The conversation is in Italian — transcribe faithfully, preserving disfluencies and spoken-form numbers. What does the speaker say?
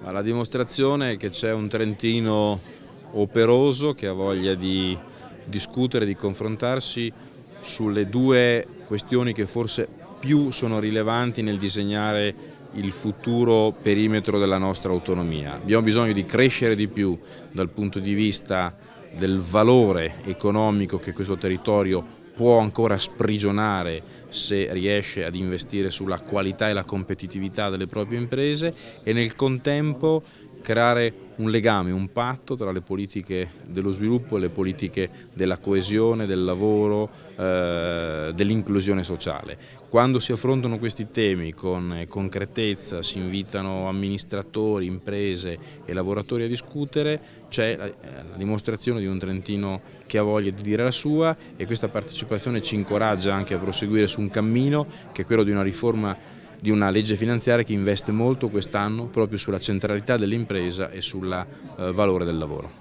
La dimostrazione è che c'è un trentino operoso che ha voglia di discutere, di confrontarsi sulle due questioni che forse più sono rilevanti nel disegnare il futuro perimetro della nostra autonomia. Abbiamo bisogno di crescere di più dal punto di vista del valore economico che questo territorio può ancora sprigionare se riesce ad investire sulla qualità e la competitività delle proprie imprese, e nel contempo creare un legame, un patto tra le politiche dello sviluppo e le politiche della coesione, del lavoro, eh, dell'inclusione sociale. Quando si affrontano questi temi con concretezza, si invitano amministratori, imprese e lavoratori a discutere, c'è la, la dimostrazione di un Trentino che ha voglia di dire la sua, e questa partecipazione ci incoraggia anche a proseguire su un cammino che è quello di una riforma di una legge finanziaria che investe molto quest'anno proprio sulla centralità dell'impresa e sul eh, valore del lavoro.